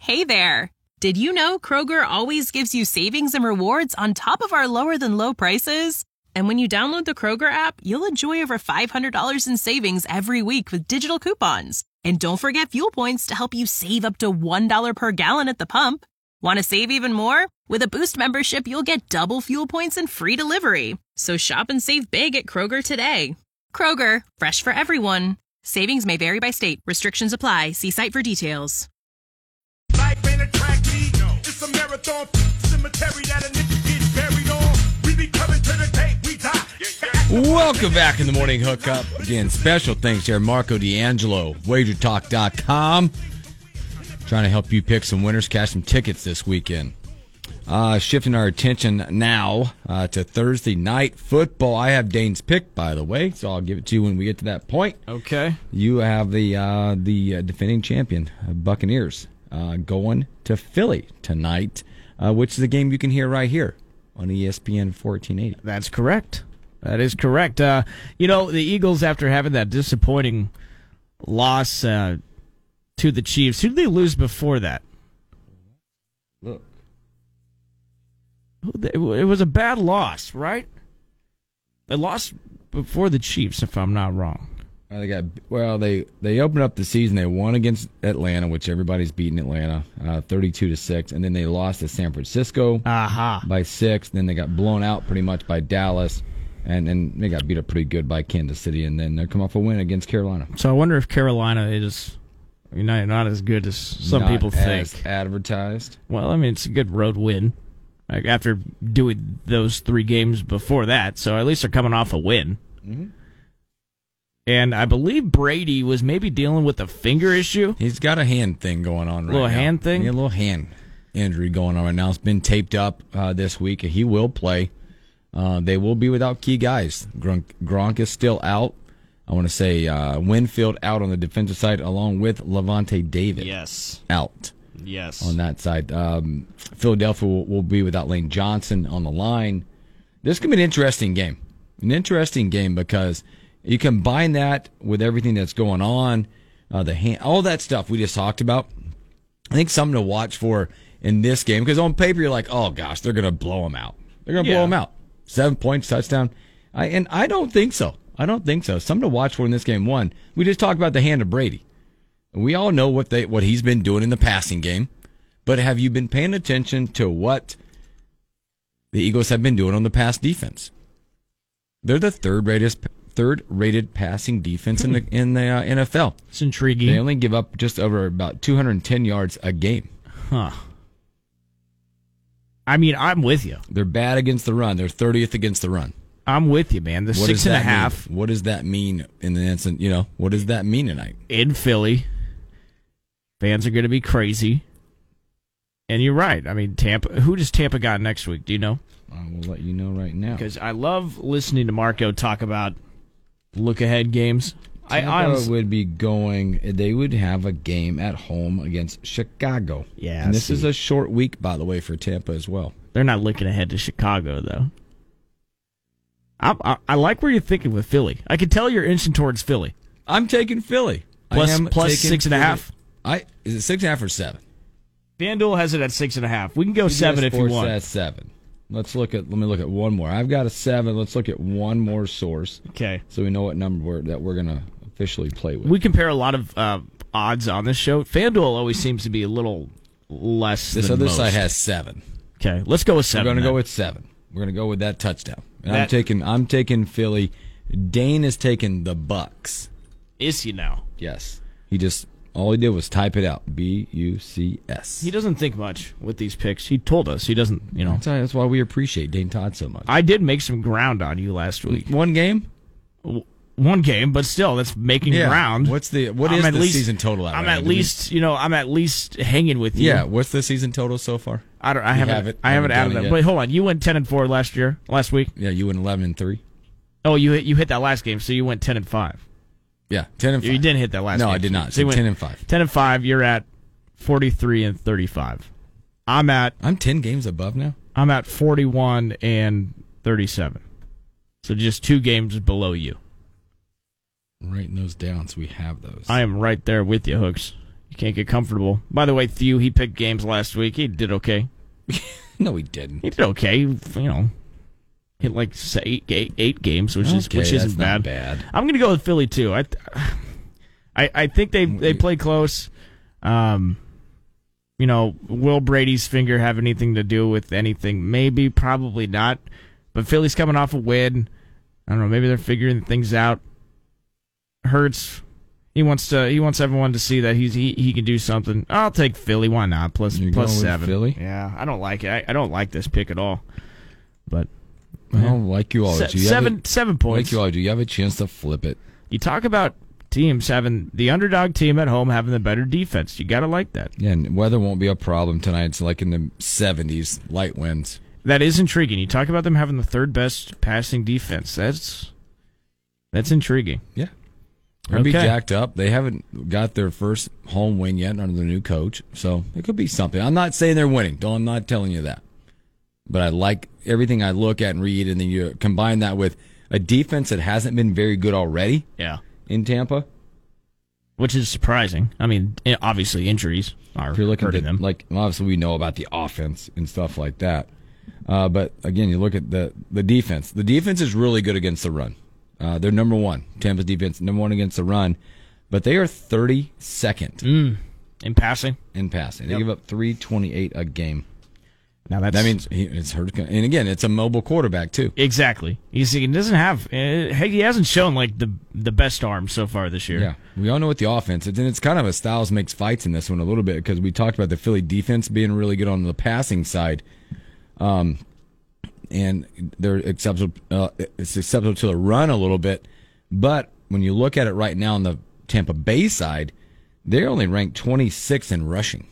Hey there! Did you know Kroger always gives you savings and rewards on top of our lower-than-low prices? And when you download the Kroger app, you'll enjoy over $500 in savings every week with digital coupons. And don't forget fuel points to help you save up to $1 per gallon at the pump. Want to save even more? With a Boost membership, you'll get double fuel points and free delivery. So shop and save big at Kroger today. Kroger, fresh for everyone. Savings may vary by state. Restrictions apply. See site for details. Life ain't a track meet. It's a marathon cemetery that a nigga get buried on. We be coming to the day we die. Welcome back in the Morning Hookup. Again, special thanks here, Marco D'Angelo, WagerTalk.com. Trying to help you pick some winners, cash some tickets this weekend. Shifting our attention now to Thursday night football. I have Dane's pick, by the way, so I'll give it to you when we get to that point. Okay. You have the defending champion, Buccaneers, going to Philly tonight, which is a game you can hear right here on ESPN 1480. That's correct. That is correct. The Eagles, after having that disappointing loss to the Chiefs, who did they lose before that? Look. It was a bad loss, right? They lost before the Chiefs, if I'm not wrong. They opened up the season. They won against Atlanta, which everybody's beating Atlanta, 32-6, and then they lost to San Francisco by 6. Then they got blown out pretty much by Dallas, and they got beat up pretty good by Kansas City, and then they come off a win against Carolina. So I wonder if Carolina is not as good as some people think. As advertised. Well, I mean, it's a good road win. After doing those 3 games before that, so at least they're coming off a win. Mm-hmm. And I believe Brady was maybe dealing with a finger issue. He's got a hand thing going on right now. A little hand thing? Yeah, a little hand injury going on right now. It's been taped up this week. He will play. They will be without key guys. Gronk is still out. I want to say Winfield out on the defensive side, along with Levante David. Yes. Out. Yes. On that side. Philadelphia will be without Lane Johnson on the line. This could be an interesting game. An interesting game because you combine that with everything that's going on, all that stuff we just talked about. I think something to watch for in this game because on paper you're like, oh gosh, they're going to blow them out. They're going to blow them out. 7 points, touchdown. I don't think so. Something to watch for in this game. One, we just talked about the hand of Brady. We all know what he's been doing in the passing game, but have you been paying attention to what the Eagles have been doing on the pass defense? They're the third-rated passing defense in the NFL. It's intriguing. They only give up just over about 210 yards a game. Huh. I mean, I'm with you. They're bad against the run. They're 30th against the run. I'm with you, man. The 6.5. What does that mean in the instant? What does that mean tonight? In Philly, fans are going to be crazy. And you're right. I mean, Tampa. Who does Tampa got next week? Do you know? I will let you know right now. Because I love listening to Marco talk about look-ahead games. Tampa would be going. They would have a game at home against Chicago. Yeah, and this is a short week, by the way, for Tampa as well. They're not looking ahead to Chicago, though. I like where you're thinking with Philly. I can tell you're inching towards Philly. I'm taking Philly. Plus 6.5. Is it 6.5 or 7? FanDuel has it at 6.5. We can go 7 if you want. At 7. Let me look at one more. I've got a 7. Let's look at one more source. Okay. So we know what number we're going to officially play with. We compare a lot of odds on this show. FanDuel always seems to be a little less this than other most. side has 7. Okay, let's go with 7. We're going to go with 7. We're going to go with that touchdown. And I'm taking Philly. Dane is taking the Bucks. Is he now? Yes. All he did was type it out. Bucks. He doesn't think much with these picks. He told us he doesn't, That's why we appreciate Dane Todd so much. I did make some ground on you last week. One game? One game, but still, that's making ground. What is the season total at? I'm at least hanging with you. Yeah, what's the season total so far? I haven't added that. Wait, hold on. You went 10-4 last week. Yeah, you went 11-3. Oh, you hit that last game, so you went 10-5. Yeah, 10-5. You didn't hit that last game. No, I did not. So 10-5. 10-5. You're at 43-35. I'm 10 games above now. I'm at 41-37. So just 2 games below you. I'm writing those down so we have those. I am right there with you, Hooks. You can't get comfortable. By the way, Thew, he picked games last week. He did okay. No, he didn't. He did okay. You know, hit like eight games, which isn't bad. Not bad. I'm going to go with Philly too. I think they play close. You know, will Brady's finger have anything to do with anything? Maybe, probably not. But Philly's coming off a win. I don't know. Maybe they're figuring things out. Hurts. He wants everyone to see that he can do something. I'll take Philly. Why not? Plus 7. Philly? Yeah, I don't like it. I don't like this pick at all. But well, like you always do. 7 points. Like you always do. You have a chance to flip it. You talk about teams having the underdog team at home having the better defense. You got to like that. Yeah, and weather won't be a problem tonight. It's like in the 70s, light winds. That is intriguing. You talk about them having the third best passing defense. That's intriguing. Yeah. They'll be jacked up. They haven't got their first home win yet under the new coach, so it could be something. I'm not saying they're winning. I'm not telling you that. But I like everything I look at and read, and then you combine that with a defense that hasn't been very good already in Tampa. Which is surprising. I mean, obviously injuries are hurting them. Like, obviously we know about the offense and stuff like that. But, again, you look at the defense. The defense is really good against the run. They're number one. Tampa's defense, number one against the run. But they are 32nd. In passing? In passing. They give up 328 a game. Now that means it's hurt. And again, it's a mobile quarterback, too. Exactly. He doesn't have... he hasn't shown, like, the best arm so far this year. Yeah. We all know what the offense is. And it's kind of a styles makes fights in this one a little bit because we talked about the Philly defense being really good on the passing side. And they're acceptable. It's acceptable to the run a little bit, but when you look at it right now on the Tampa Bay side, they're only ranked 26th in rushing.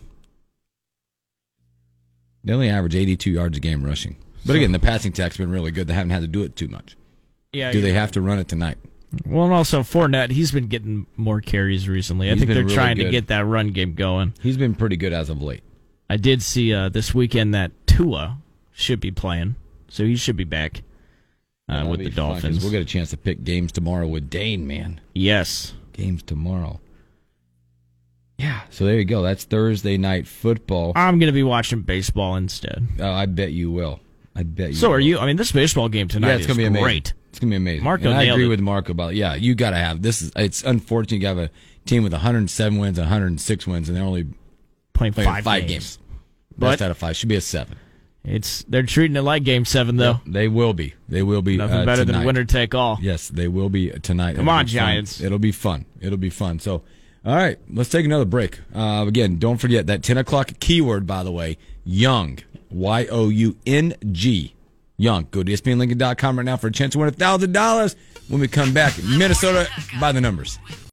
They only average 82 yards a game rushing. But again, the passing attack's been really good. They haven't had to do it too much. Yeah. Do they have to run it tonight? Well, and also Fournette, he's been getting more carries recently. I think they're really trying to get that run game going. He's been pretty good as of late. I did see this weekend that Tua should be playing. So he should be back with the Dolphins. We'll get a chance to pick games tomorrow with Dane, man. Yes. Games tomorrow. Yeah. So there you go. That's Thursday night football. I'm going to be watching baseball instead. Oh, I bet you will. I bet you So will. are you. I mean, this baseball game tonight is great. Amazing. It's going to be amazing. Marco I agree it. with Marco about it. Yeah, you got to have this. It's unfortunate you have a team with 107 wins and 106 wins, and they're only playing five games. Best out of 5. Should be a 7. They're treating it like Game 7, though. Yeah, they will be. They will be. Nothing better tonight. than winner take all. Yes, they will be tonight. Come on, Giants. It'll be fun. It'll be fun. So, all right, let's take another break. Again, don't forget that 10 o'clock keyword, by the way, Young, Young. Young. Go to ESPNLincoln.com right now for a chance to win $1,000 when we come back. Minnesota by the numbers.